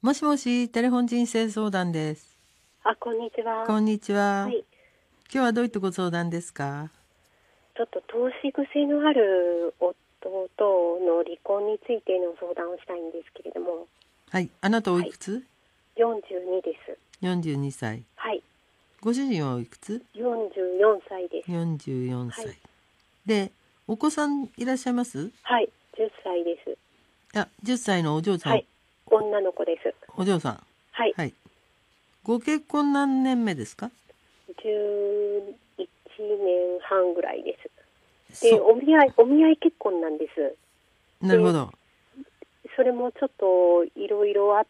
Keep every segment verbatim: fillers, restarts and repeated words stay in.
もしもし、テレフォン人生相談です。 あ、こんにちは。 こんにちは。 はい。 今日はどういったご相談ですか？ ちょっと投資癖のある夫との離婚についての相談をしたいんですけれども。 はい。あなたおいはい。 くつ？ よんじゅうにです。 よんじゅうにさい。 はい。 ご主人はおいくつ？ よんじゅうよんさいです。 よんじゅうよんさい。 はい。 で、お子さんいらっしゃいます？ はい。じゅっさいです。 あ、じゅっさいのお嬢さん、 はい。女の子です。 お嬢さん。 はい。 はい。ご結婚何年目ですか？ じゅういちねんはんぐらいです。で、 そお見合い、お見合い結婚なんです。 う。なるほど。 それもちょっといろいろあって、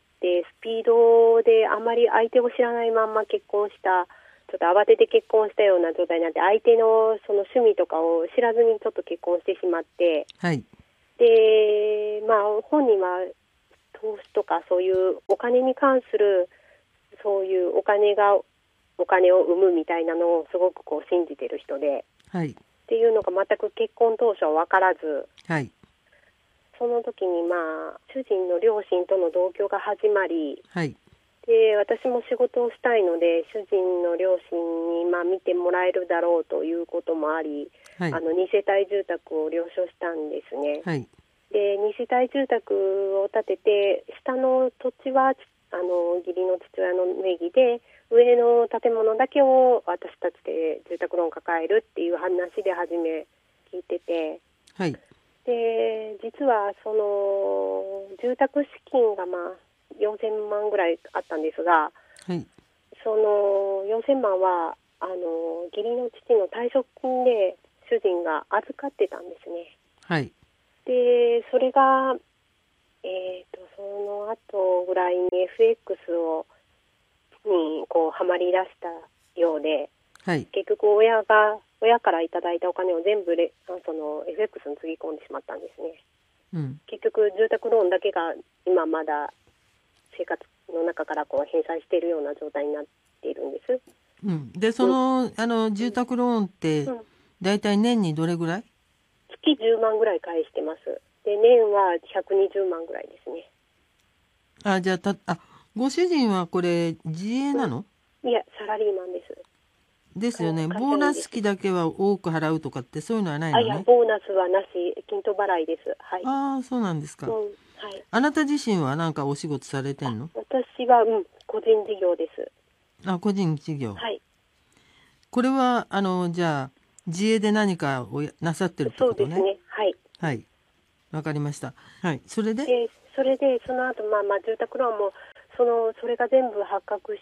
スピードであまり相手を知らないまんま結婚した、ちょっと慌てて結婚したような状態になって、相手のその趣味とかを知らずにちょっと結婚してしまって、 はい。 で、まあ本人は投資とかそういうお金に関する、そういうお金がお金を生むみたいなのをすごくこう信じてる人で、 はい。 っていうのが全く結婚当初は分からず、 はい。 その時にまあ主人の両親との同居が始まり、 はい。 で私も仕事をしたいので主人の両親にまあ見てもらえるだろうということもあり、 はい。 あのに世帯住宅を了承したんですね。 はい。 でに世帯住宅を建てて、下の土地はあの義理の父親の名義で、上の建物だけを私たちで住宅ローンを抱えるっていう話で初め聞いてて、 はい。 で実はその住宅資金がまあよんせんまんぐらいあったんですが、 はい。 そのよんせんまんはあの義理の父の退職金で主人が預かってたんですね。 はい。 でそれが、えー、とその後ぐらいに エフエックス をにこうハマり出したようで、 はい。 結局親が親からいただいたお金を全部レその エフエックス につぎ込んでしまったんですね。 うん。 結局住宅ローンだけが今まだ生活の中からこう返済しているような状態になっているんです。 うん。で、そうんの、あの、住宅ローンって、 うん、 だいたい年にどれぐらい？ 月じゅうまんぐらい返してます。で年はひゃくにじゅうまんぐらいですね。 あ、じゃあ、た、あ、ご主人はこれ、自営なの？ うん、いやサラリーマンです。 ですよね。 会ボー社員です。 ナス期だけは多く払うとかってそういうのはないあ、いやのね。 ボーナスはなし、均等払いです。はい。 ああ、そうなんですか。 うん、はい。 あなた自身はなんかお仕事されてあ、 んの？ 私は、うん、個人事業です。 あ、個人事業。 はい。 これは、あの、じゃあ、自営で何かをやなさってるってことね。 そうですね。はい。 はい。わかりました。はい。それで？ で、それで、その後、まあまあ、住宅ローンも、その、それが全部発覚して、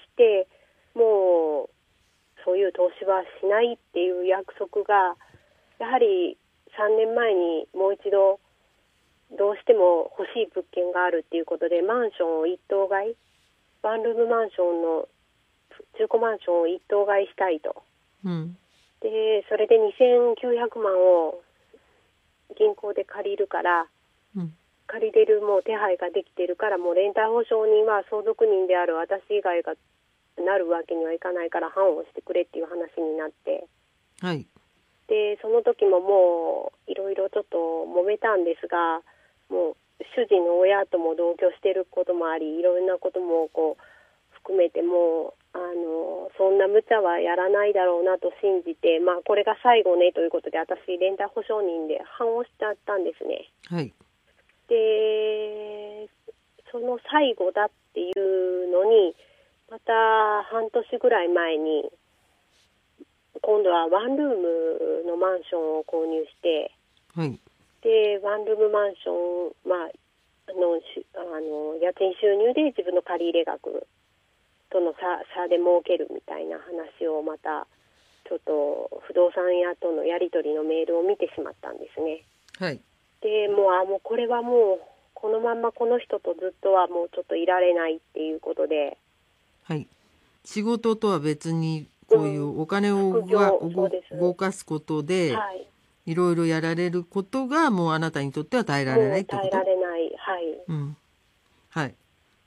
もう、そういう投資はしないっていう約束が、やはりさんねんまえにもう一度、どうしても欲しい物件があるっていうことで、マンションを一棟買い、ワンルームマンションの中古マンションを一棟買いしたいと。 うん。 で、それでにせんきゅうひゃくまんを銀行で借りるから、 うん。 借りれるもう手配ができているから、もう連帯保証人は相続人である私以外がなるわけにはいかないから判をしてくれっていう話になって、 はい。 でその時ももういろいろちょっと揉めたんですが、もう主人の親とも同居していることもあり、いろんなこともこう含めてもうあのそんな無茶はやらないだろうなと信じて、まあ、これが最後ねということで私連帯保証人で判をしちゃったんですね。 はい。 でその最後だっていうのにまた半年ぐらい前に今度はワンルームのマンションを購入して、 はい。 でワンルームマンション、まあ、あのしあの家賃収入で自分の借入額との差、差で儲けるみたいな話をまたちょっと不動産屋とのやり取りのメールを見てしまったんですね。 はい。 でもうあもうこれはもうこのままこの人とずっとはもうちょっといられないっていうことで、 はい。仕事とは別に、こういうん、 うお金を副が業、そう動です。 動かすことで、 はい。 いろいろやられることが、もうあなたにとっては耐えられなもう耐えらいってこと？ れない。はい。 うん。はい。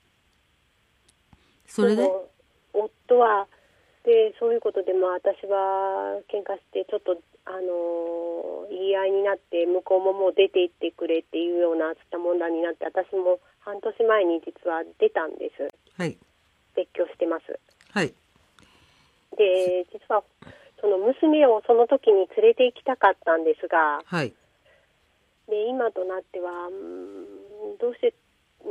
それで？ でも夫はでそういうことで、まあ、私は喧嘩してちょっとあの言い合いになって、向こうももう出て行ってくれっていうような吸った問題になって、私も半年前に実は出たんです。 はい。 別居してます。 はい。 で、実はその娘をその時に連れて行きたかったんですが、 はい。 で今となっては、うん、どうして、うん、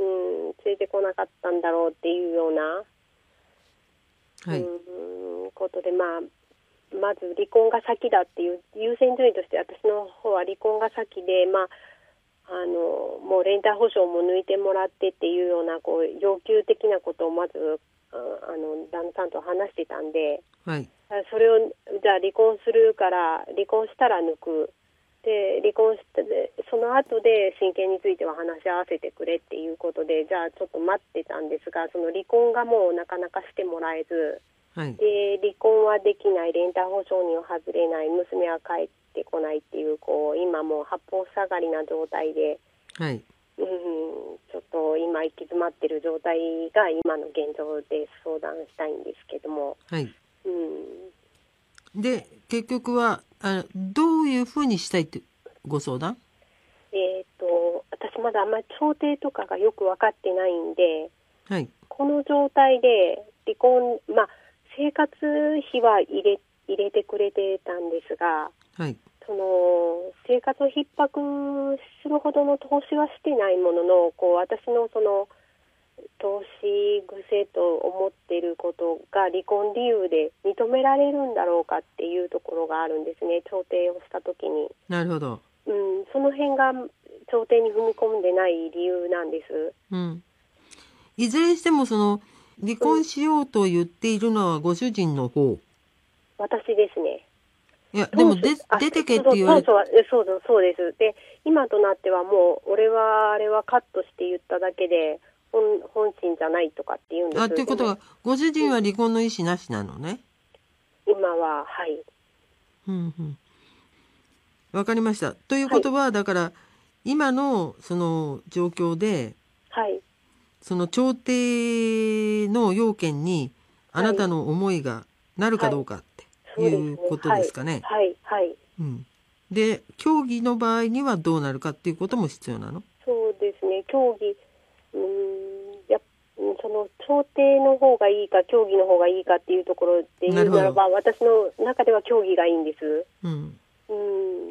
連れてこなかったんだろうっていうような、 はい。 うん、ことで、まあ、まず離婚が先だっていう優先順位として、私の方は離婚が先で、まあ、あのもう連帯保証も抜いてもらってっていうようなこう要求的なことをまずああの旦那さんと話してたんで、 はい。 それをじゃあ離婚するから離婚したら抜くで離婚してその後で親権については話し合わせてくれっていうことで、じゃあちょっと待ってたんですが、その離婚がもうなかなかしてもらえず、 はい。 で離婚はできない、連帯保証人を外れない、娘は帰ってこないっていう、こう今もう八方塞がりな状態で、 はい。 うん、ちょっと今行き詰まってる状態が今の現状で相談したいんですけども、 はい。 うん、 で、結局は、あ、どういうふうにしたいってご相談？ えー、と私まだあんまり調停とかがよく分かってないんで、 はい。 この状態で離婚、まあ、生活費は入れ、入れてくれてたんですが、 はい。 その生活を逼迫するほどの投資はしてないものの、こう私のその投資癖と思っていることが離婚理由で認められるんだろうかっていうところがあるんですね、調停をしたときに。 なるほど。 うん、その辺が調停に踏み込んでない理由なんです。 うん。いずれにしても、その、離うん、 婚しようと言っているのはご主人の方。 私ですね。 いや、で当初、 もで、 あ、 出てけっそうそう、 て言われ、 当初は、えそうそう、そうです。で、今となってはもう、俺はあれはカットして言っただけで、本、本心じゃないとかって言うんであ、 す。でも、 ということは、ご主うん、 人は離婚の意思なしなのね。 今は、はい、 うん、うん。わかりました。というはい、 ことは、だから、今のその状況で、 はい、 その調停の要件に、あはい、 なたの思いがなるかはい、 どうかってそういうですね。 ことはい、 ですかね。 はい、はい。 うん。で、協議の場合にはどうなるかっていうことも必要なの？ そうですね。協議、うーん、やっうんその調停の方がいいか、協議の方がいいかっていうところでなるほど。 言うならば、私の中では協議がいいんです。 うん。 うん、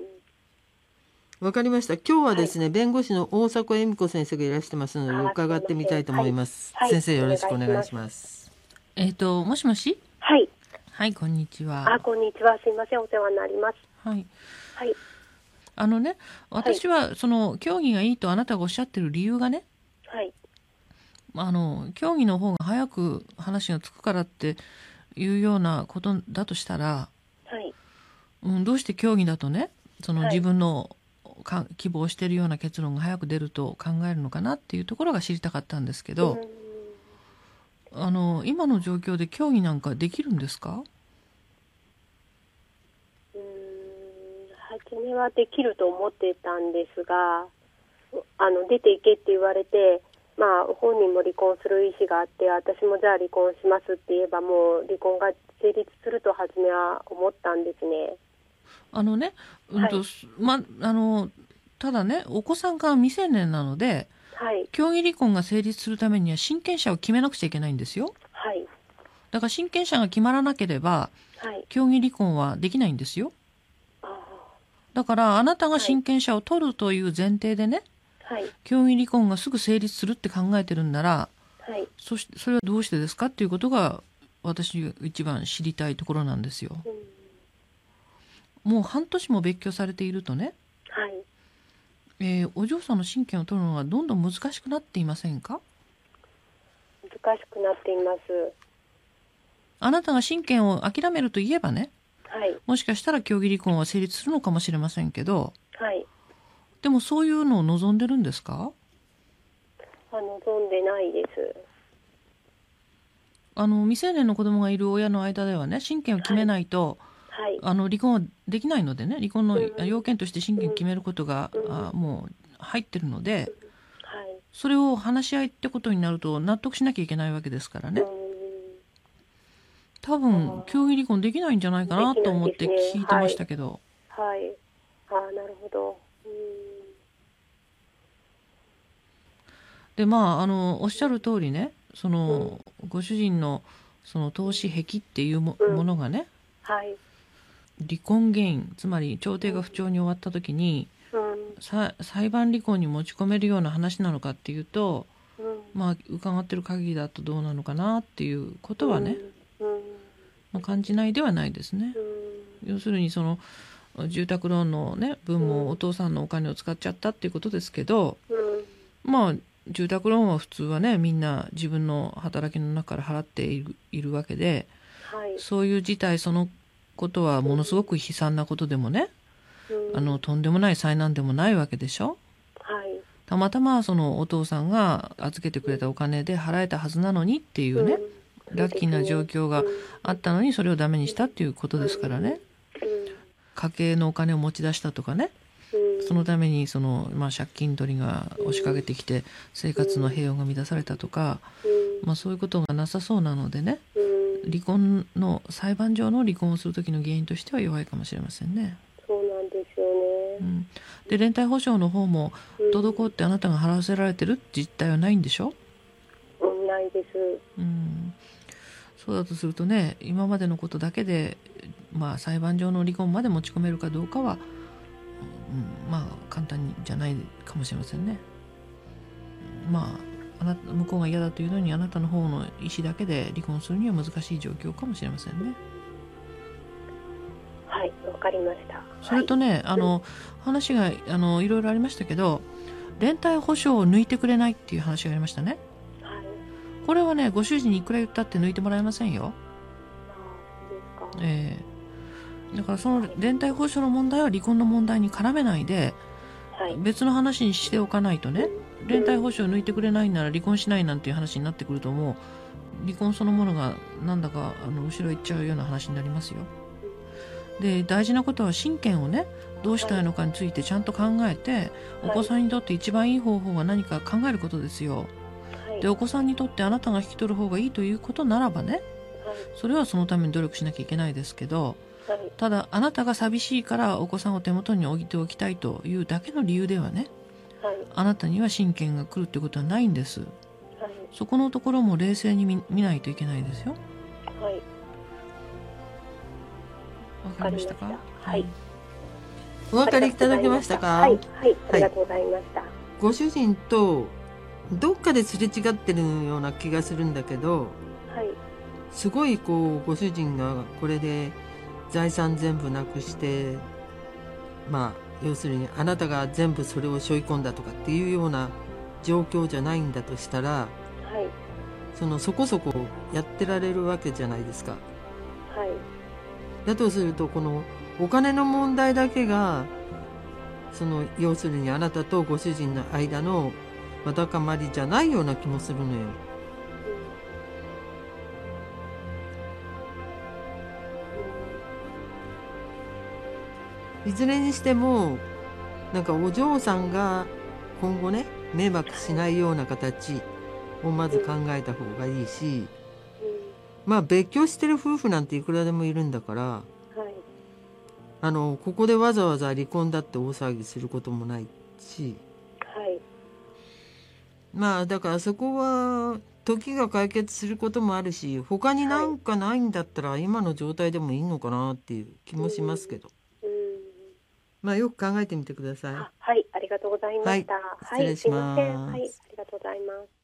わかりました。今日ははい。 ですね、弁護士の大迫恵美子先生がいらしてますので、 あー、す伺っていません。 みたいと思いはい。 ます。 はい。 先生よろお願いしくお願いしします。 ます。 えっと、もしもし。 はい。 はい、こんにちあ、 は。 こんにちは。すいません。お世話になります。 はい。 はい。 あのね、 はい。 私はその協議がいいとあなたがおっしゃってる理由がね、 はい。 あの協議の方が早く話がつくからっていうようなことだとしたら、 はい。 うん、どうして協議だとね、そのはい。 自分のか希望しているような結論が早く出ると考えるのかなっていうところが知りたかったんですけど、 うーん。 あの今の状況で協議なんかできるんですか？ うーん。初めはできると思ってたんですが、あの、出ていけって言われて、まあ、本人も離婚する意思があって、私もじゃあ離婚しますって言えば、もう離婚が成立すると初めは思ったんですね。 あのね、うんと、 はい。 ま、あの、ただね、お子さんが未成年なので、 はい。 協議離婚が成立するためには親権者を決めなくちゃいけないんですよ。 はい。 だから親権者が決まらなければ、 はい。 協議離婚はできないんですよ。 あだからあなたあ。はい。 が親権者を取るという前提でね、 はい。 協議離婚がすぐ成立するって考えてるんなら、 はい。 そし、それはどうしてですかっていうことが私が一番知りたいところなんですよ。 うん。 もう半年も別居されているとね、 はい。 えーお嬢さんの親権を取るのがどんどん難しくなっていませんか？ 難しくなっています。 あなたが親権を諦めると言えばね、 はい。 もしかしたら協議離婚は成立するのかもしれませんけど、 はい。 でもそういうのを望んでるんですか？ あ、望んでないです。 あの未成年の子供がいる親の間ではね、親権を決めはい。 ないとはい。 あの離婚はできないのでね、離婚のうん。 要件として親うん。 権を決めることがうん。 あもう入ってるので、 はい。 それを話し合いってことになると納得しなきゃいけないわけですからうね。多ん。あ分協議離婚できないんじゃないかあ、できないなと思ってですね。 聞いてましはい。 たけど。 はい。ああ、なるほど。うん。 でまああのおっしゃる通りね、そうん。 のご主人のその投資癖っていうも、 うん。 ものがね、 はい。 離婚原因、つまり調停うん。 が不調に終わった時にうん。 さ裁判離婚に持ち込めるような話なのかっていうと、 うん。 まあ伺ってる限りだとどうなのかなっていうことはね、 うん。うん。 まあ、感じないではないですね。 うん。 要するにその住宅ローンのね分もお父さんのお金を使っちゃったっていうことですけど、 うん。 まあ住宅ローンは普通はねみんな自分の働きの中から払っている、いるわけで、 はい。 そういう事態そのことはものすごく悲惨なことでもね、 うん。 あのとんでもない災難でもないわけでしょ。 はい。 たまたまそのお父さんが預けてくれたお金で払えたはずなのにっていうね、 うん。そうでラッキーなすね。 状況がうん。 あったのにそれをダメにしたっていうことですからね。 うん。 家計のお金を持ち出したとかね、 うん。 そのためにその、まあ、借金取りが押しかけてきて生活の平穏が乱されたとか、 うん。 まあ、そういうことがなさそうなのでね、 うん。 離婚の裁判上の離婚をする時の原因としては弱いかもしれませんね。 そうなんですよね。 うん、で連帯保証の方もうん。 滞ってあなたが払わせられてる実態はないんでしょ。 うん、ないです。 うん、そうだとするとね、今までのことだけで、まあ、裁判上の離婚まで持ち込めるかどうかは、うん、まあ簡単じゃないかもしれませんね。まあ、あな向こうが嫌だというのにあなたの方の意思だけで離婚するには難しい状況かもしれませんね。 はい、わかりました。 それとね、はい、あの話があのいろいろありましたけど、連帯保証を抜いてくれないっていう話がありましたね。 はい。 これはね、ご主人にいくら言ったって抜いてもらえませんよ。 ああ、そうですか。 ええ、だからその連帯保証の問題は離婚の問題に絡めないで、 はい。 別の話にしておかないとね、 うん。 連帯保証を抜いてくれないなら離婚しないなんていう話になってくると、もう離婚そのものがなんだかあの後ろ行っちゃうような話になりますよ。で、大事なことは親権をねどうしたいのかについてちゃんと考えて、はい、お子さんにとって一番いい方法が何か考えることですよ。はい、でお子さんにとってあなたが引き取る方がいいということならばね、はい、それはそのために努力しなきゃいけないですけど、はい、ただあなたが寂しいからお子さんを手元に置いておきたいというだけの理由ではね、はい、あなたには親権が来るってことはないんです。はい、そこのところも冷静に 見, 見ないといけないですよ。はい、わかりましたか？ はい。 お分かりいただけましたか？ はい、はい、ありがとうございました。はい、 ご主人とどっかですれ違ってるような気がするんだけど、はい、すごいこうご主人がこれで財産全部なくして、まあ要するにあなたが全部それを背負い込んだとかっていうような状況じゃないんだとしたら、はい、そのそこそこやってられるわけじゃないですか。はい、だとするとこのお金の問題だけがその要するにあなたとご主人の間のわだかまりじゃないような気もするのよ。いずれにしてもなんかお嬢さんが今後ね迷惑しないような形をまず考えた方がいいし、まあ別居してる夫婦なんていくらでもいるんだから、はい、あのここでわざわざ離婚だって大騒ぎすることもないし、はい、まあだからそこは時が解決することもあるし、他になんかないんだったら今の状態でもいいのかなっていう気もしますけど、うんうん、まあよく考えてみてください。 はい、ありがとうございました。 はい、失礼します。 はい、すいません。はい、ありがとうございます。